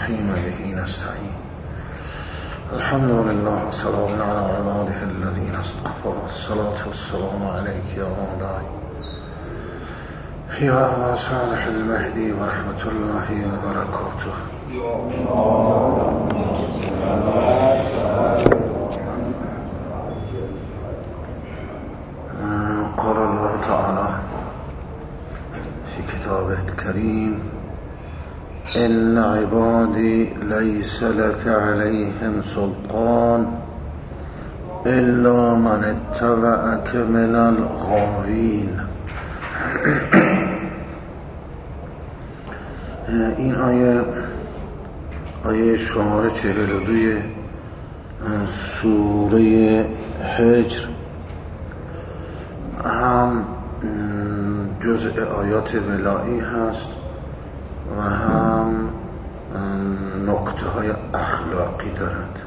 الرحيم به نستعين الحمد لله والسلام على عباده الذين اصطفى والصلاة والسلام عليك يا مولاي يا أبا صالح المهدي ورحمة الله وبركاته. قال الله تعالى في كتابه الكريم إن عبادي ليس لك عليهم سلطان إلا من اتبعك من الغاوين. این آیه شماره 42 سوره هجر هم جزء آیات ولایی هست و هم نکته های اخلاقی دارد.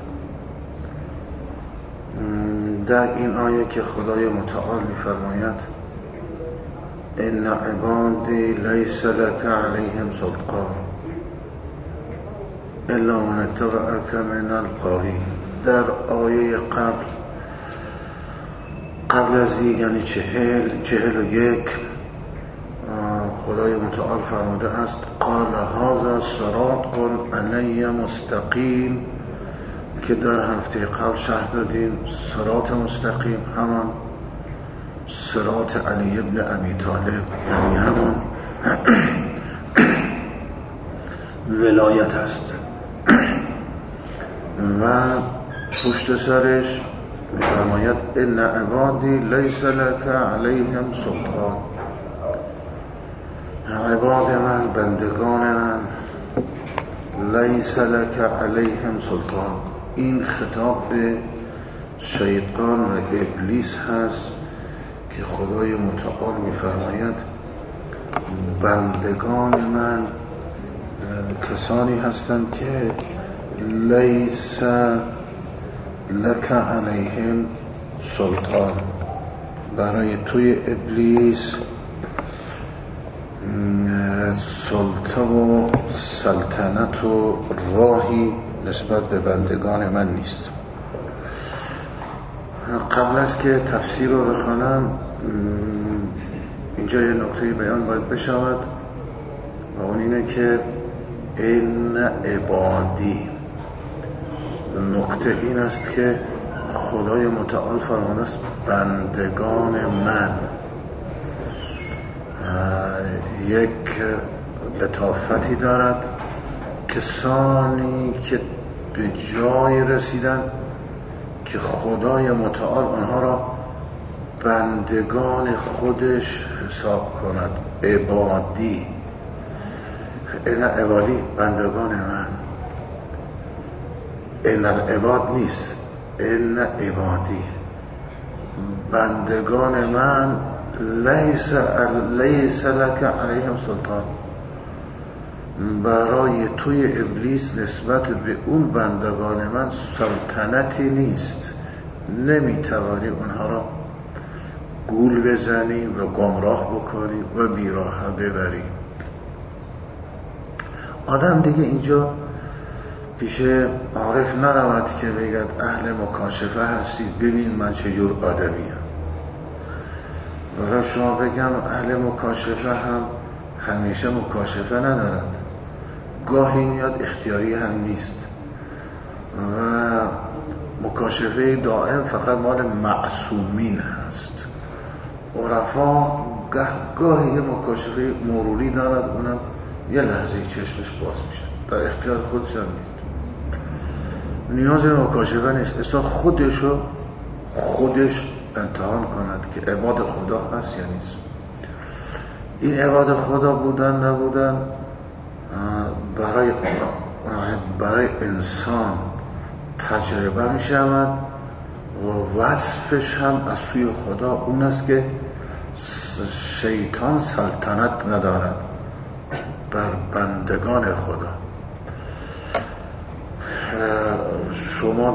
در این آیه که خدای متعال می‌فرماید ان عبادی لیس لک علیهم سلطان الا من اتبعک من الغاوین، در آیه قبل از این یعنی 41 خدای متعال فرموده است قال هذا صراط علی مستقیم، که در هفته قبل شرح دادیم صراط مستقیم همان صراط علی ابن ابی طالب، یعنی همان ولایت است و پشت سرش می‌فرماید ان عبادی لیس لک علیهم سلطان، عباد من، بندگان من، لیس لک علیهم سلطان. این خطاب به شیطان و ابلیس هست که خدای متعال می‌فرماید بندگان من کسانی هستند که لیس لک علیهم سلطان، برای توی ابلیس سلطه و سلطنت و راهی نسبت به بندگان من نیست. قبل از که تفسیر رو بخوانم اینجا یه نکته بیان باید بشود و اون اینه که این عبادی، نکته این است که خدای متعال فرموده است بندگان من. یک لطافتی دارد کسانی که به جای رسیدن که خدای متعال آنها را بندگان خودش حساب کند. عبادی، این عبادی بندگان من، این العباد نیست، این عبادی بندگان من لیس لک علیهم سلطان، برای توی ابلیس نسبت به اون بندگان من سلطنتی نیست، نمیتوانی اونها را گول بزنی و گمراه بکنی و بیراه ببری. آدم دیگه اینجا پیش عارف نرود که بگد اهل مکاشفه هستی ببین من چجور آدمیم. برای شما بگم اهل مکاشفه هم همیشه مکاشفه ندارد، گاهی میاد اختیاری هم نیست و مکاشفه دائم فقط مال معصومین هست. عرفا گاهی یه مکاشفه مروری دارد، اونم یه لحظه چشمش باز میشه، در اختیار خودش هم نیست، نیاز مکاشفه نیست، اصلا خودش امتحان کند که عباد خدا هست یا نیست. این عباد خدا بودن نبودن برای انسان تجربه می شود و وصفش هم از سوی خدا اون است که شیطان سلطنت ندارد بر بندگان خدا. شما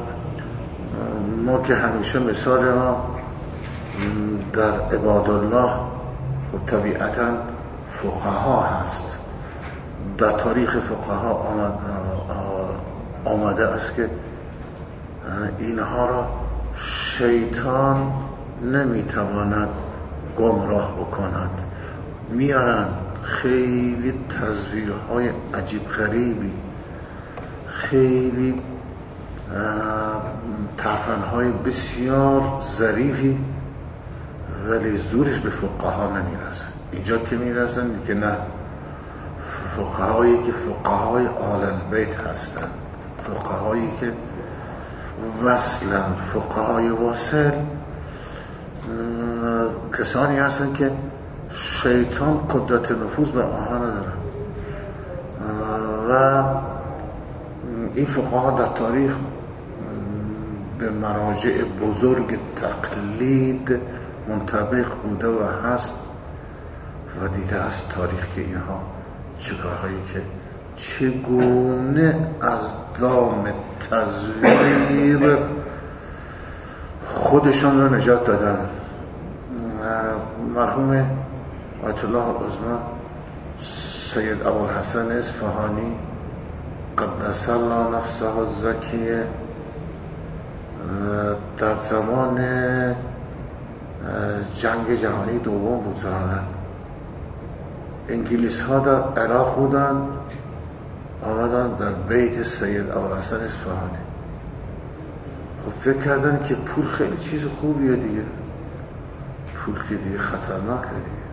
ما که همیشه مثال ما در عباد الله خب طبیعتا فقها هست در تاریخ فقها آمده است که اینها را شیطان نمیتواند گمراه بکند. میارن خیلی تصویرهای عجیب غریبی، خیلی ترفندهای بسیار ظریفی، ولی زورش به فقها نمیرسد. اینجا که میرسن که نه، فقهایی که فقهای آل البیت هستن، فقهایی که وصلن، فقهای واصل، کسانی هستن که شیطان قدرت نفوذ بر آنها ندارن. و این فقها در تاریخ به مراجع بزرگ تقلید منطبق بوده و هست و دیده است تاریخ که اینها چه کارهایی که چگونه از دام تزویر خودشان را نجات دادن. مرحوم آیت الله العظمی سید ابوالحسن اصفهانی قدس الله نفسه الزکیه در زمان جنگ جهانی دوم بود ظاهراً، انگلیس ها در عراق بودن، آمدن در بیت سید ابوالحسن اصفهانی. خب فکر کردن که پول خیلی چیز خوبیه دیگه، پول که دیگه خطرناکه دیگه،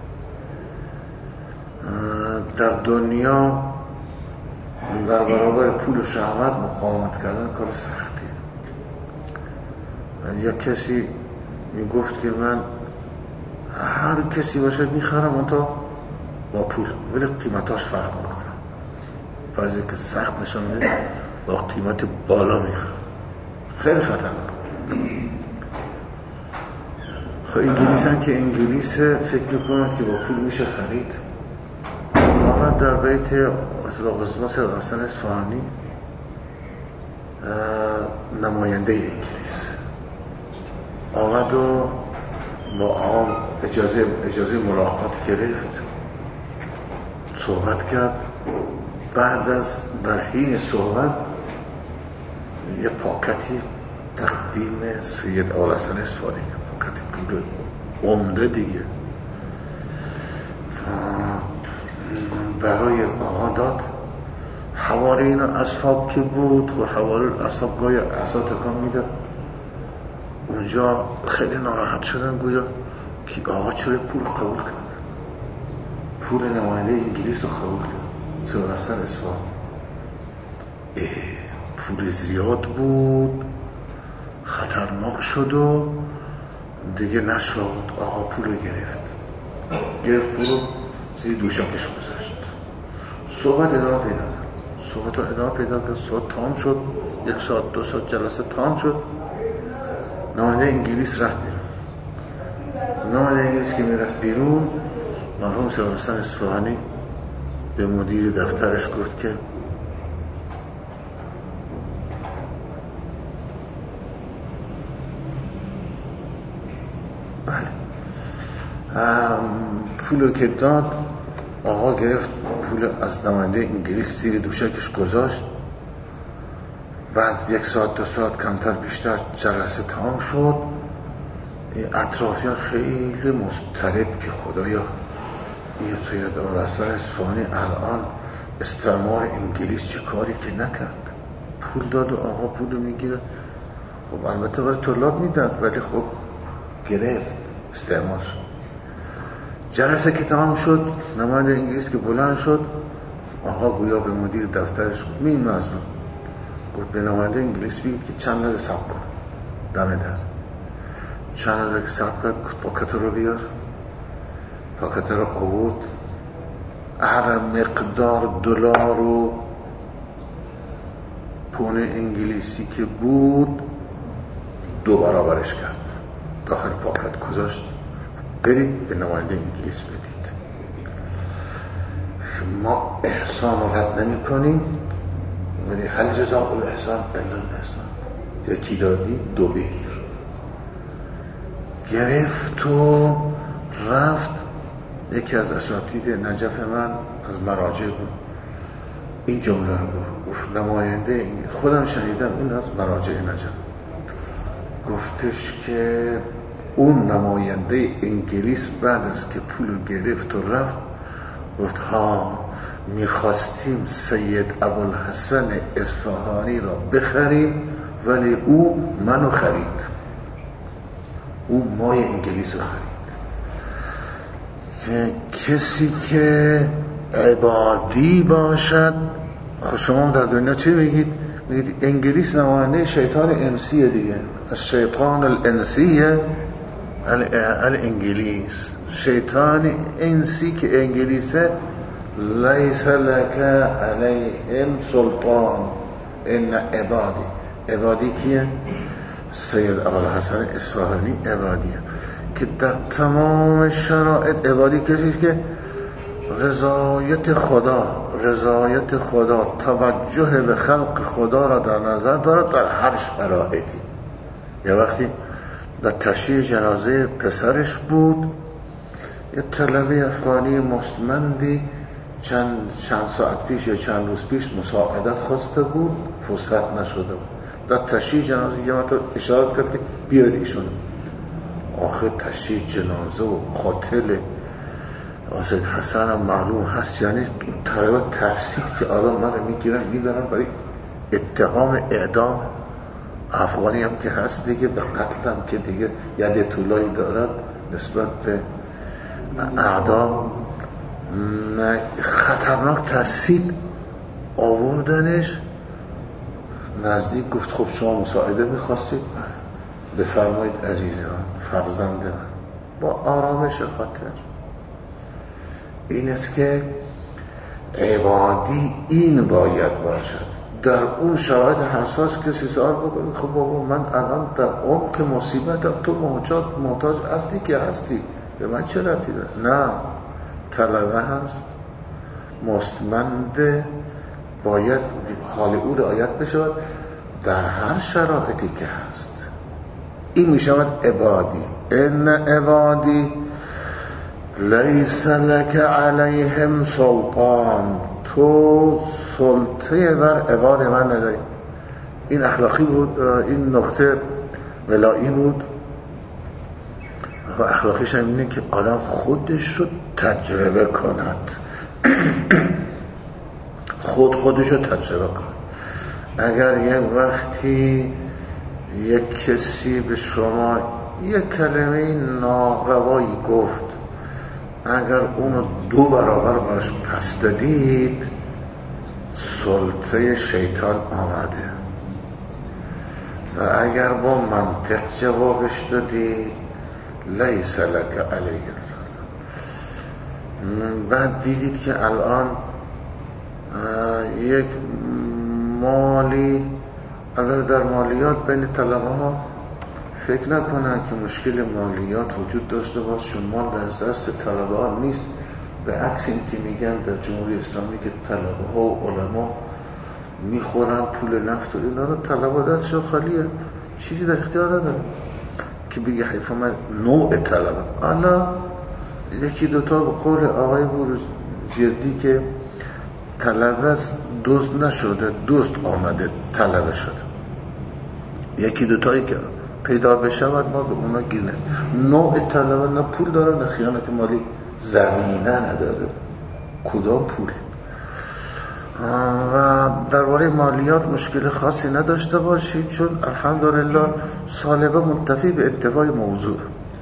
در دنیا در برابر پول و شهوت مقاومت کردن کار سختیه. یک کسی میگفت که من هر کسی باشه میخرم اون تا با پول، ولی قیمتاش فرق میکنه. بعضی که سخت نشان میده با قیمت بالا میخرم، خیلی خطرناک. خب انگلیس هم که انگلیس فکر میکند که با پول میشه خرید. آمد در بیت قسمه سید حسن اصفهانی نماینده انگلیس آمد و با آقا اجازه ملاقات گرفت، صحبت کرد. بعد از در حین صحبت یه پاکتی تقدیم سید ابوالحسن اصفهانی، پاکتی پول عمده دیگه برای آقا داد. حوارین اصحاب که بود و حوارین اصحاب گاهی عصا تکان میداد. اونجا خیلی ناراحت شدن، گویا که آقا چرا پول قبول کرد، پول نماینده انگلیس رو قبول کرد. سید حسن اصفهانی پول زیاد بود، خطرناک شد و دیگه نشد. آقا پول گرفت پول رو زیر دوشکش گذاشت. صحبت ادامه پیدا کرد. صحبت تمام شد، 1 ساعت 2 ساعت جلسه تمام شد. نماینده انگلیس رفت بیرون. نماینده انگلیس که میرفت بیرون، مرحوم سید حسن اصفهانی به مدیر دفترش گفت که بله پولو که داد، آقا گرفت پول از نماینده انگلیس زیر دوشکش گذاشت. بعد 1 ساعت 2 ساعت کمتر بیشتر جلسه تمام شد. اطرافیان خیلی مضطرب که خدایا این سید ابوالحسن اصفهانی الان استعمار انگلیس چه کاری که نکرد، پول داد و آقا پولو میگیره. خب البته برای طلاب میداد، ولی خب گرفت، استعمار شد. جلسه که تمام شد، نماینده انگلیس که بلند شد، آقا گویا به مدیر دفترش گفت این مظلوم، گفت به نماینده انگلیس بگید که چند لحظه صبر کن دم در. چند لحظه که صبر کرد، گفت پاکت رو بیار. پاکت رو آورد، هر مقدار دلار و پون انگلیسی که بود 2 برابرش کرد، داخل پاکت گذاشت. برید به نماینده انگلیس بدید. ما احسان رو رد نمی کنیم، ولی هل جزاء الاحسان الا الاحسان، یکی دادی 2 بگیر. گرفت و رفت. یکی از اساتید نجف من از مراجع بود، این جمله رو گفت نماینده خودم شنیدم، این از مراجع نجم، گفتش که اون نماینده انگلیس بعد از که پول گرفت و رفت گفت ها میخواستیم سید ابوالحسن اصفهانی را بخریم ولی او منو خرید، او مای انگلیس رو خرید. که کسی که عبادی باشد، خب شما هم در دنیا چی میگید؟ میگید انگلیس نماینده شیطان انسیه دیگه، الشیطان الانسیه الانگلیس، شیطان انسی که انگلیسه. لیس لک علیهم سلطان ان عبادی. عبادی کیه؟ سید ابوالحسن اصفهانی عبادیه که در تمام شرایط عبادی کسیش که رضایت خدا توجه به خلق خدا را در نظر دارد در هر شرایطی. یه وقتی در تشییع جنازه پسرش بود، یه طلبه افغانی مستمندی چند ساعت پیش یا چند روز پیش مساعدت خواسته بود، فرصت نشده بود. در تشییع جنازه یه مرتبه اشارت کرد که بیارید ایشون. آخه تشییع جنازه و قاتل سید حسن هم معلوم هست، یعنی طلبه ترسید که الان من رو میبرن برای اتهام اعدام. افغانی هم که هست دیگه، به قتل هم که دیگه ید طولایی دارد نسبت به اعدام، خطرناک ترسید. آوردنش نزدیک، گفت خب شما مساعده میخواستید؟ بفرمایید عزیزان، فرزند من. با آرامش خاطر. این است که عبادی این باید باشد. در اون شرایط حساس کسی سوال بکنه خب بابا من الان در عمق مصیبتم، تو محتاج هستی که هستی، به من چه ربطی داره؟ نه، طلبه هست، مستمند، باید حال او رعایت بشود در هر شرایطی که هست. این می شود عبادی. ان عبادی لیس لک علیهم سلطان، تو سلطه بر عباد من نداری. این اخلاقی بود، این نکته ولایی بود. و اخلاقیش هم اینه که آدم خودش رو تجربه کند، خودش رو تجربه کند. اگر یک وقتی یک کسی به شما یک کلمه ناروایی گفت، اگر اونو 2 برابر براش پس دادید، سلطه شیطان آمده. و اگر با منطق جوابش دادید، لیس لک علیه. بعد دیدید که الان یک مالی، الان در مالیات بین طلبه ها فکر نکنن که مشکل مالیات وجود داشته باشه، چون مال در دست طلبه ها نیست. به عکس این که میگن در جمهوری اسلامی که طلبه ها و علما میخورن پول نفت و اینا رو، طلبه دستشون خالیه، چیزی در اختیار نداره که بگه حیفا من نوع طلبه. حالا یکی دوتا به قول آقای بروجردی که طلبه دزد نشده، دزد آمده طلبه شده. یکی دوتایی که پیدا بشود ما به اونا گیرنه. نوع طلبه نه پول داره نه خیانت مالی، زمینه نداره، کدام پول. و درباره مالیات مشکل خاصی نداشته باشید، چون الحمدلله سالبه منتفی به انتفاع موضوع.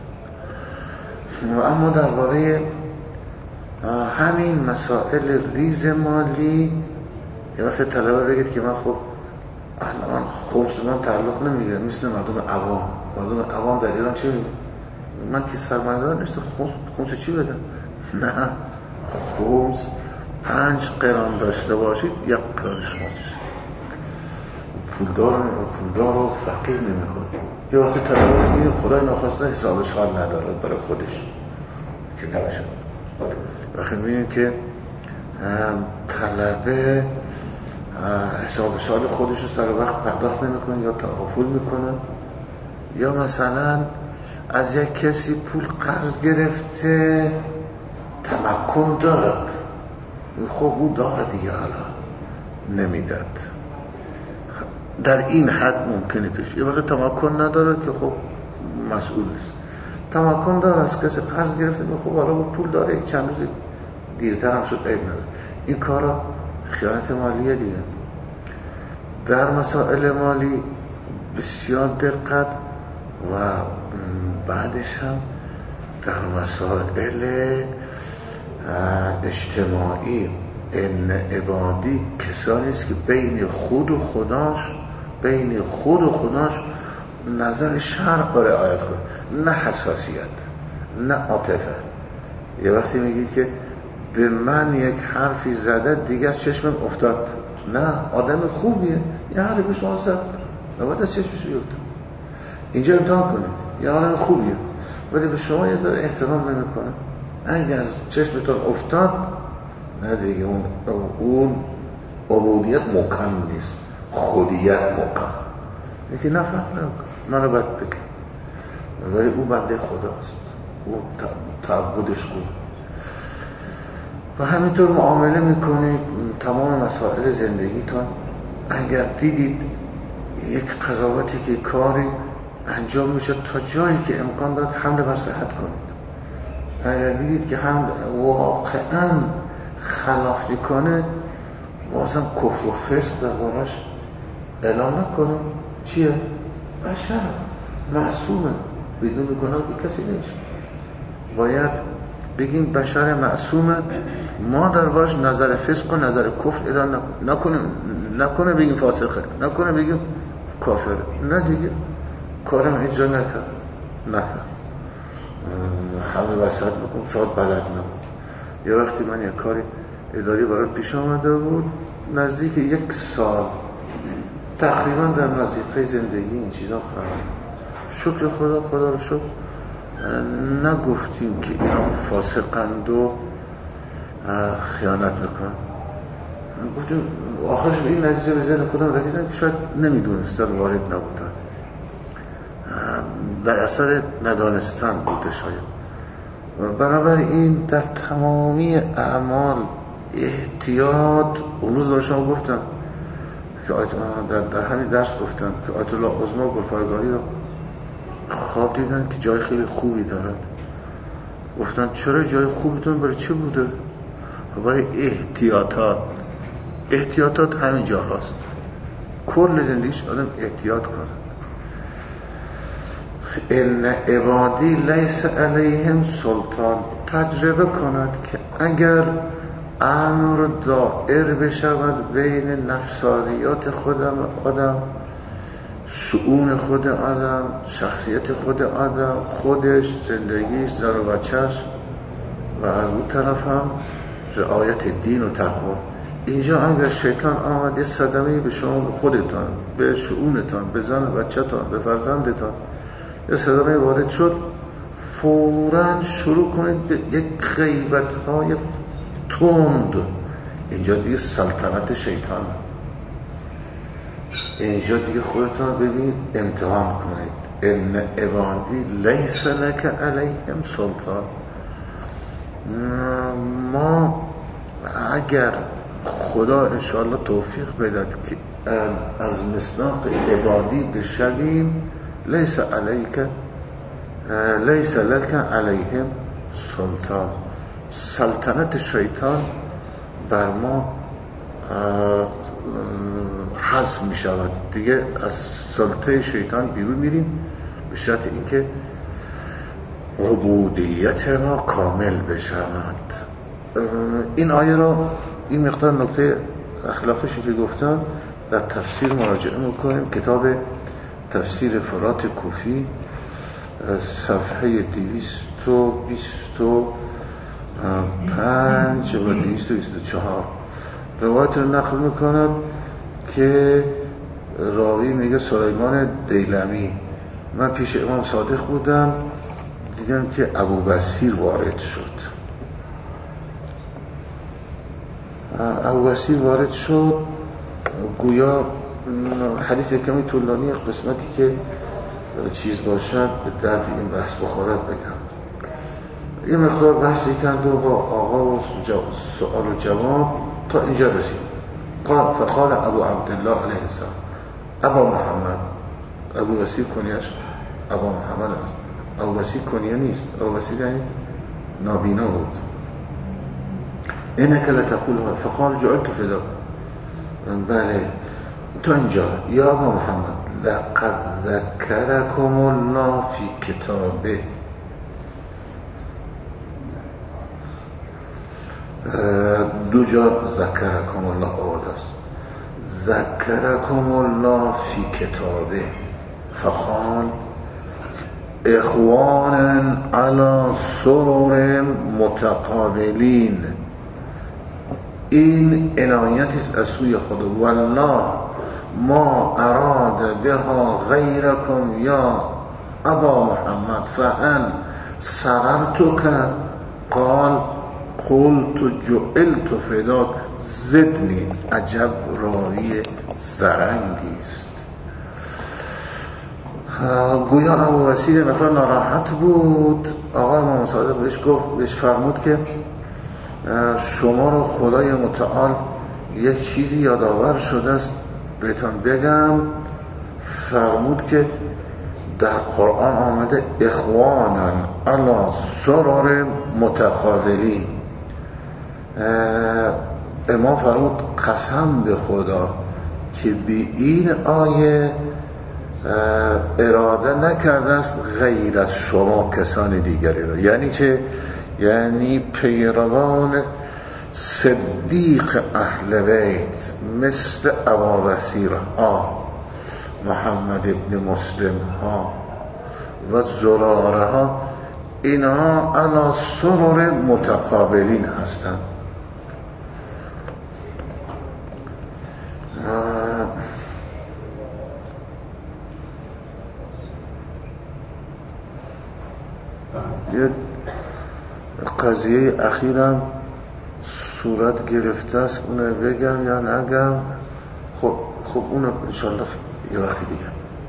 و اما درباره همین مسائل ریز مالی، یه وقت طلبه بگید که من خب الان خمس من تعلق نمیگیره، مثل مردم عوام در ایران چی میگه؟ من که سرمایه‌دار نیستم، خمس چی بدم؟ نه، خمس 5 قران داشته باشید 1 قران شماست. پولدار و فقیر نمیخواد. یه وقتی طلبه میگه خدای ناخواسته حسابش حال نداره برای خودش که نمیشه. وقتی میبینیم که طلبه حساب سال خودش رو سر وقت پرداخت نمیکنه یا تغافل میکنه، یا مثلا از یک کسی پول قرض گرفته تمکن دارد، خب او داره دیگه، حالا نمیداد. در این حد ممکنه پیش. یه وقت تمکن نداره که خب مسئول است. تمکن داره، از کسی قرض گرفته خب حالا با پول داره، یک چند روزی دیرتر هم شد عیب نداره. این کارا خیانت مالیه دیگه. در مسائل مالی بسیار دقت و بعدش هم در مسائل اجتماعی ان عبادی کسانی است که بین خود و خداش نظر شرع را رعایت کنه، نه حساسیت نه عاطفه. یه وقتی میگید که به من یک حرفی زده دیگه از چشمم افتاد، نه آدم خوبیه، یه حرفی به شما زد نباید از چشمش بیفته. اینجا امتحان کنید، یه آدم خوبیه ولی به شما یه ذره احترام نمیکنه، اگه از چشمتون افتاد نه دیگه اون عبودیت مکان نیست، خودیت مکان. یکی نه فرق نمیکنه منو بد بگم ولی او بنده خداست، او تعبدش خوب. و همینطور معامله میکنید تمام مسائل زندگیتون. اگر دیدید یک قضاوتی که کاری انجام میشه تا جایی که امکان داد حمله بر صحت کنید. اگر دیدید که هم واقعا خلاف میکنه بازم کفر و فسق در باراش اعلام نکنه. چیه؟ بشر معصومه، بدون گناه کسی نیست. باید بگیم بشر معصومه، ما در باراش نظر فسق و نظر کفر اعلام نکنه بگیم فاسقه، نکنه بگیم کافر، نه دیگه کارم اجرا نکرد همه وسط بکن، شاید بلد نبود. یه وقتی من یک کاری اداری برای پیش آمده بود، نزدیک 1 سال تقریبا در وظیفه زندگی این چیزا خواهد. شکر خدا رو شکر نگفتیم که اینا فاسقند و خیانت بکن. گفتیم آخرش به این نتیجه به ذهن خودم رسیدم که شاید نمیدونستن، وارد نبودن، در اثر ندانستن بوده شاید. بنابراین در تمامی اعمال احتیاط. اون روز برای شما گفتم که در همین درس گفتم که آیت الله عظما گلپایگانی رو خواب دیدن که جای خیلی خوبی دارد. گفتن چرا جای خوبیتون برای چه بوده؟ برای احتیاطات همین جا هست. کل زندگیش آدم احتیاط کنه. ان عبادی لیس علیهم سلطان. تجربه کند که اگر امر دائر بشود بین نفسانیات آدم، شؤون خود آدم، شخصیت خود آدم، خودش، زندگیش، زن و بچه‌ش، و از اون طرف هم رعایت دین و تقوا. اینجا اگر شیطان آمد یه صدمه‌ای به شما، به خودتان، به شؤونتان، به زن و بچه‌تان، به فرزندتان یه صدمه وارد شد، فوراً شروع کنید به یک غیبت‌های تند. اینجا دیگه سلطنت شیطان، اینجا دیگه خودتان ببینید امتحان کنید. ان عبادی لیس لک علیهم سلطان. ما اگر خدا انشاءالله توفیق بداد که از مصداق عبادی بشویم، لیس لک علیهم سلطان. سلطنت شیطان بر ما حذف می شود، دیگه از سلطه شیطان بیرون میریم، به شرط اینکه عبودیت ما کامل بشود. این آیه رو، این مقدار نکته اخلاقیشی که گفتم در تفسیر مراجعه میکنیم. کتاب تفسیر فرات کوفی صفحه 225 و 224 روایت رو نقل میکند که راوی میگه سلیمان دیلمی، من پیش امام صادق بودم دیدم که ابو بصیر وارد شد. گویا حدیث کمی طولانی، قسمتی که چیز باشد به درد این بحث بخورد بگم. یه مقدار بحثی کرد و با آقا و سوال و جواب تا اینجا رسید. فقال ابو عبدالله علیه السلام ابا محمد. ابو بصیر کنیش ابا محمد است. ابو بصیر کنیه نیست. ابو بصیر یعنی نابینا بود. اینک لتقول فقال جعلت فداک. بله تو اینجا یا ابا محمد لقد ذکرکم الله فی کتابه. دو جا ذکرکم الله آورده است. ذکرکم الله فی کتابه فقال اخوانا علی سرر متقابلین. این عنایتی است از سوی خدا. والله ما اراد بها غیرکم یا ابا محمد فهل سررتک قال قلت جعلت فداک زدنی. عجب راوی زرنگی است. گویا ابو بصیر مقدار ناراحت بود. آقا امام صادق بهش فرمود که شما رو خدای متعال یک چیزی یادآور شده است بهتون بگم. فرمود که در قرآن آمده اخوانا علی سرر متقابلین. امام فرمود قسم به خدا که به این آیه اراده نکرده است غیر از شما کسان دیگری را. یعنی چه؟ یعنی پیروان صدیق اهل بیت مثل ابا بصیر ها، محمد ابن مسلم ها و زراره ها، اینها علی سرر متقابلین هستند. یه قضیه اخیرم صورت گرفته است، اونه بگم یا نگم؟ خب اونه انشالله یه وقتی دیگه.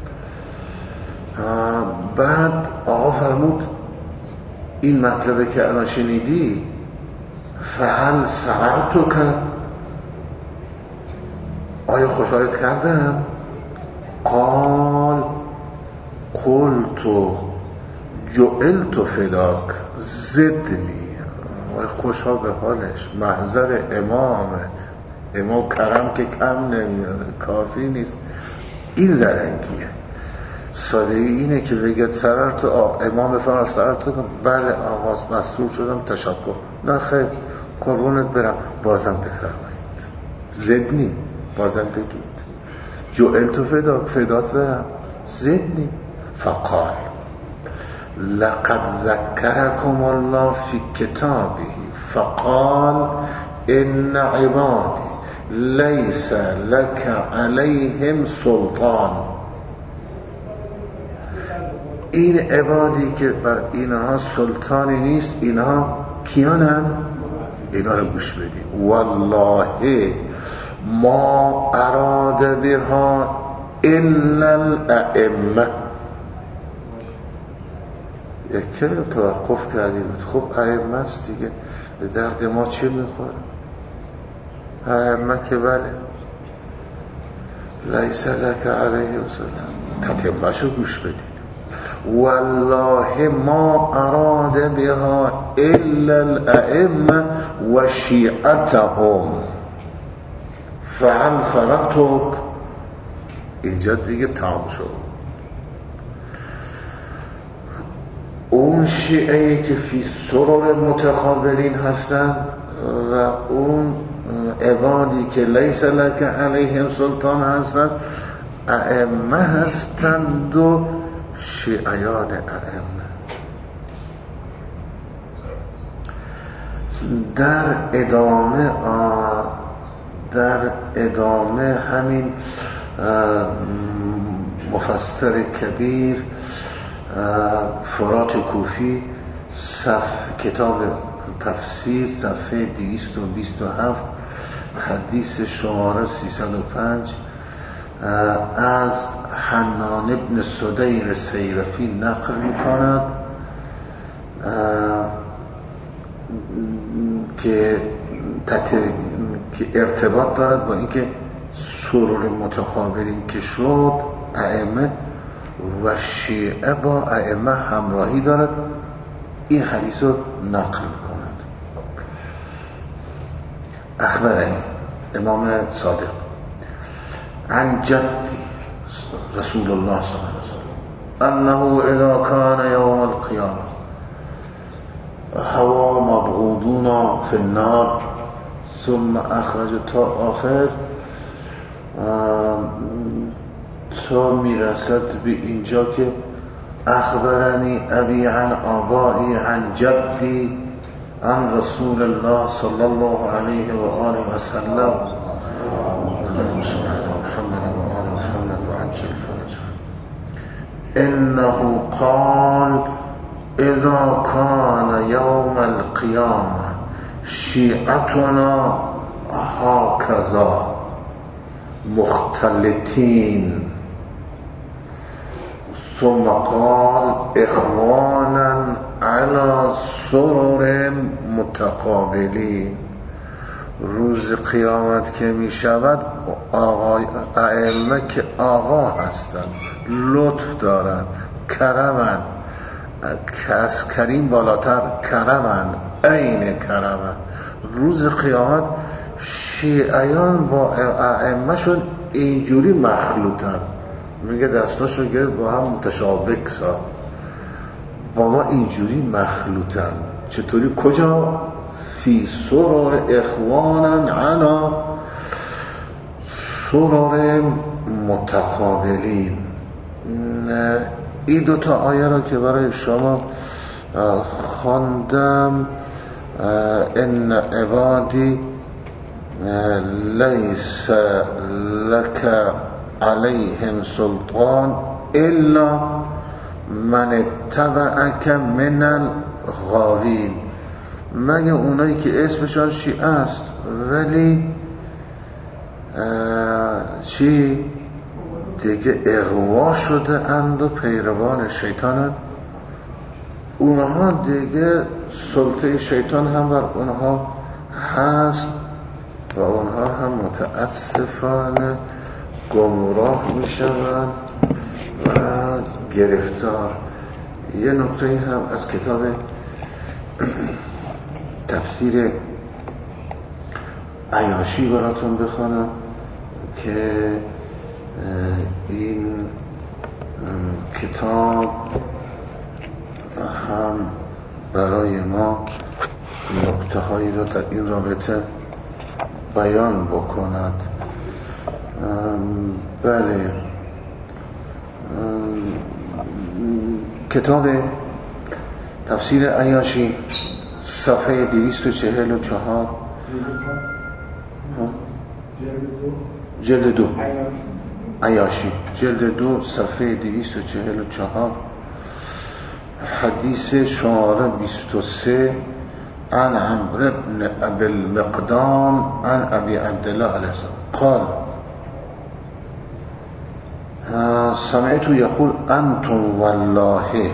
بعد آقا فرمود این مطلبه که الان شنیدی فهل سررتک، آیا خوشحالت کردم؟ قال قلت جعلت فداک زدنی. خوشحال به حالش. محضر امام کرم که کم نمیاره، کافی نیست. این زرنگیه. سادگی اینه که بگید سررت امام بفرماید سررت کن. بله آقا مسرور شدم تشکر. نه خیر قربونت برم بازم بفرمایید. زدنی بازم بگید. جعلت فداک فدات برم زدنی. فقال لقد ذکرکم الله فی کتابه فقال ان عبادی لیس لک علیهم سلطان. این عبادی که بر اینها سلطانی نیست، اینها کیانن؟ اینا رو گوش بدی. والله ما اراد بها الا الائمه. یک کمی توقف کردید. خب ائمه است دیگه، به درد ما چه میخوره؟ ائمه که بله لیس لک علیهم سلطان، تتمه‌شو گوش بدید. والله ما اراد بها الا الائمه و شیعتهم فهل سررتک. اینجا دیگه تمام شد. اون شیعه‌ای که فی سرر متقابلین هستن و اون عبادی که لیس لک علیهم سلطان هستن ائمه هستند و شیعیان ائمه. در ادامه همین مفسر کبیر فرات کوفی کتاب تفسیر صفحه 227 حدیث شماره 305 از حنان ابن سدیر سیرفی نقل می‌کند که که ارتباط دارد با اینکه سرور متقابلین که شد ائمه و شیعه با ائمه همراهی دارد، این حدیث رو نقل کند. اخبرنی امام صادق عن جدی رسول الله صلی الله علیه وسلم انه اذا كان يوم القيامه هوا مبغوضون في النار ثم اخرج تا آخر تا میرسد به اینجا که اخبرنی ابی عن آبایی عن جدی عن رسول الله صلی الله علیه و آله و سلم اللهم صل علی محمد و آل محمد و عجل فرجه انه قال اذا كان يوم القيامه شيعتنا هكذا مختلطين ثم قال اخوانا على سرر متقابلین. روز قیامت که می شود ائمه که آقا هستند، لطف دارند، کرمن، از کریم بالاتر کرمن، عین کرمن. روز قیامت شیعیان با ائمه شون اینجوری مخلوطن، میگه دستاشو گرفت با هم متشابک سا، با ما اینجوری مخلوطن. چطوری؟ کجا؟ فی سرر اخوانا عنا سرر متقابلین. این دوتا آیه را که برای شما خواندم، ان عبادی لیس لک علیهم سلطان الا من اتبعک من الغاوین، مگه اونایی که اسمشان شیعه است ولی چی دیگه اغوا شده اند و پیروان شیطانند، اونها دیگه سلطه شیطان هم بر اونها هست و اونها هم متاسفانه گمراه میشوند و گرفتار. یه نکته هم از کتاب تفسیر عیاشی براتون بخوانم که این کتاب هم برای ما نکته هایی رو در این رابطه بیان بکند. بله، کتاب تفسیر عیاشی صفحه 244 جلد 2 عیاشی جلد 2 صفحه 244 حدیث شماره 23 عن عمرو بن ابي المقدام عن ابي عبد الله عليه السلام قال سمعت يقول انتم والله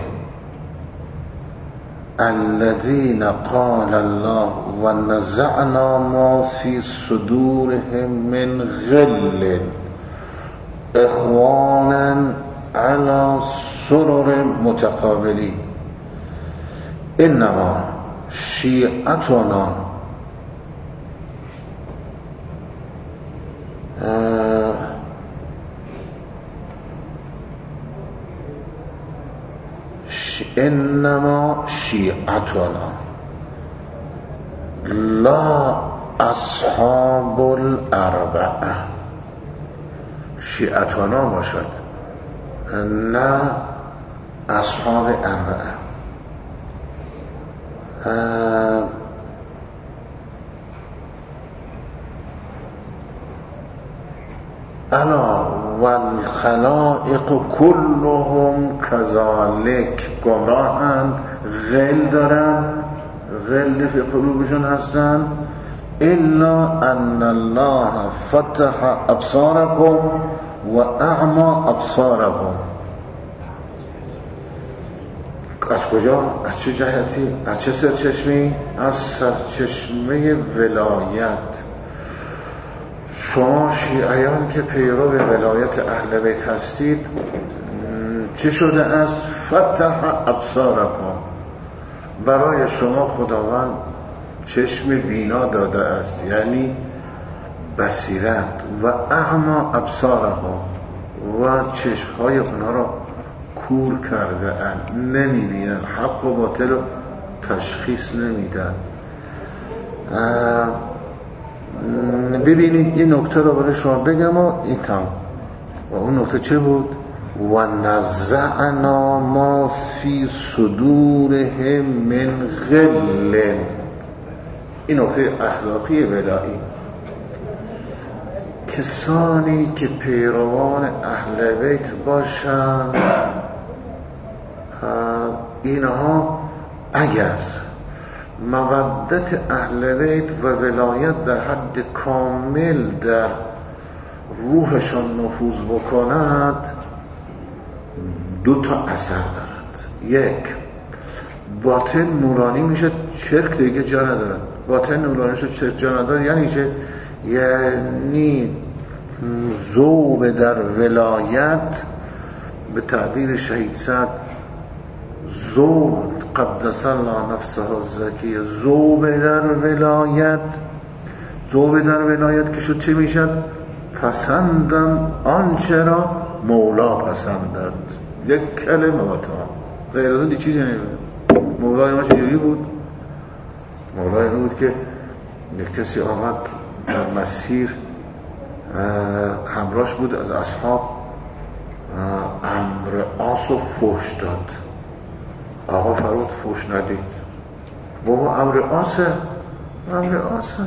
الذين قال الله ونزعنا ما في صدورهم من غل اخوانا على سرر متقابلين انما شیعتنا انما شیعتنا لا اصحاب الاربعه، شیعتنا باشد نه اصحاب اربعه. الا والخلائق كلهم كذلك، گمراهن، غل دارن، غل فی قلوبشون هستن، الا ان الله فتح ابصاركم و اعما ابصاركم. از کجا؟ از چه جهتی؟ از چه سرچشمی؟ از سرچشمه ولایت. شما شیعیان که پیرو ولایت اهل بیت هستید چه شده است؟ فتح ابصارکم، برای شما خداوند چشم بینا داده است، یعنی بصیرت، و اعما ابصارها، و چشمهای اونها را کور کرده اند، نمیبینن، حق و باطل رو تشخیص نمیدن. ببینید این نکته رو برای شما بگم و این تمام. و اون نکته چه بود؟ و نزعنا ما فی صدورهم من غل. این نکته اخلاقی ولایی. کسانی که پیروان اهل بیت باشند اینها اگر مودت اهل بیت و ولایت در حد کامل در روحشان نفوذ بکند، دو تا اثر دارد. یک، باطن نورانی میشه، چرک دیگه جا ندارد. باطن نورانی شد، چرک جا ندارد. یعنی چه؟ یعنی ذوب در ولایت، به تعبیر شهید سعد، ذوب قدس الله نفسه الزکیه، ذوب در ولایت. ذوب در ولایت که شد چه میشد؟ پسندن آنچه را مولا پسندد. یک کلمه و تمام، غیر از اون دی چیزی نمیده. مولای ما چجوری بود؟ مولای ما بود که یک کسی آمد در مسیر همراهش بود از اصحاب، امر آسو فوش داد. آقا فرود فوش ندید. بابا امر آسه، امر آسه،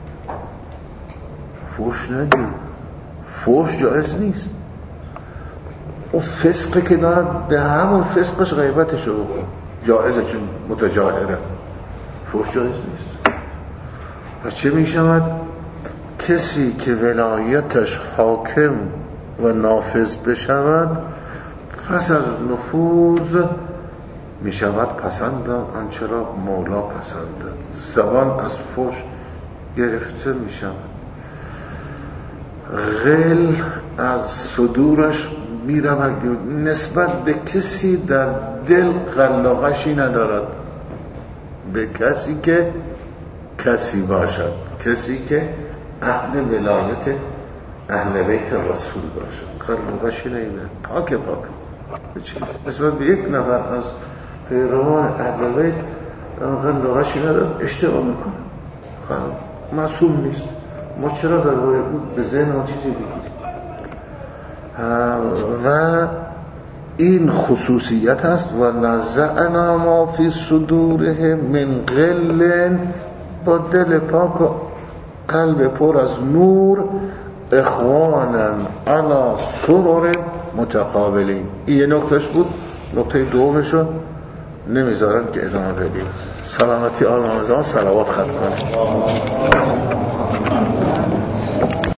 فوش ندید. فوش جایز نیست. اون فسقی که دارد به همون فسقش غیبتشو بکن، جایزه، چون متجاهره. فوش جایز نیست. پس چه می شود؟ کسی که ولایتش حاکم و نافذ بشود، پس از نفوذ می شود پسندم آنچه را مولا پسندد. زبان از فوش گرفته می شود. غل از صدورش می رود، نسبت به کسی در دل غلاغشی ندارد، به کسی که کسی باشد، کسی که اهل ولایت اهل بیت رسول باشد، غلاغشی نمیده، پاک نسبت به یک نفر از پیروان اهل بیت غلاغشی ندارد، اشتباه میکنه، معصوم نیست. ما چرا در روی بود به ذهن ما چیزی بگیریم؟ و این خصوصیت هست. و نزعنا ما فی صدورهم من غل، با دل پاک و قلب پر از نور، اخوانا علی سرر متقابلین. این یه نکتهش بود. نکته دومشون نمیذارن که ادامه بدیم. سلامتی آل رمضان، صلوات ختم کنیم.